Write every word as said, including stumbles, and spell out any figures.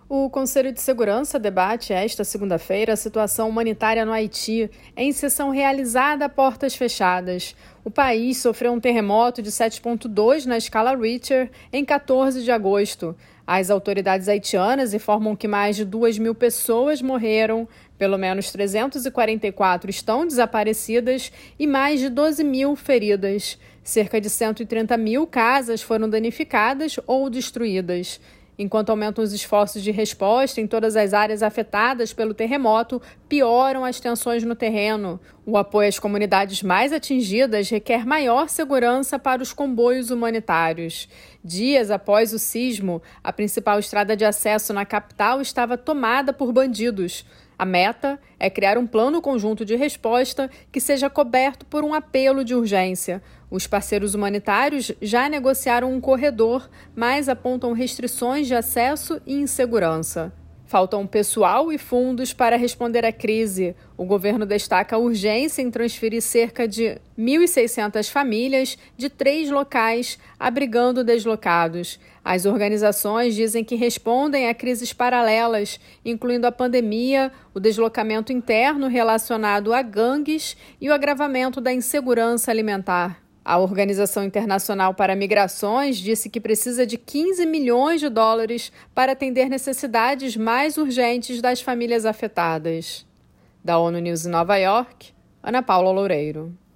O Conselho de Segurança debate esta segunda-feira a situação humanitária no Haiti, em sessão realizada a portas fechadas. O país sofreu um terremoto de sete ponto dois na escala Richter em quatorze de agosto. As autoridades haitianas informam que mais de duas mil pessoas morreram, pelo menos trezentas e quarenta e quatro estão desaparecidas e mais de doze mil feridas. Cerca de cento e trinta mil casas foram danificadas ou destruídas. Enquanto aumentam os esforços de resposta em todas as áreas afetadas pelo terremoto, pioram as tensões no terreno. O apoio às comunidades mais atingidas requer maior segurança para os comboios humanitários. Dias após o sismo, a principal estrada de acesso na capital estava tomada por bandidos. A meta é criar um plano conjunto de resposta que seja coberto por um apelo de urgência. Os parceiros humanitários já negociaram um corredor, mas apontam restrições de acesso e insegurança. Faltam pessoal e fundos para responder à crise. O governo destaca a urgência em transferir cerca de mil e seiscentas famílias de três locais, abrigando deslocados. As organizações dizem que respondem a crises paralelas, incluindo a pandemia, o deslocamento interno relacionado a gangues e o agravamento da insegurança alimentar. A Organização Internacional para Migrações disse que precisa de quinze milhões de dólares para atender necessidades mais urgentes das famílias afetadas. Da ONU News em Nova York, Ana Paula Loureiro.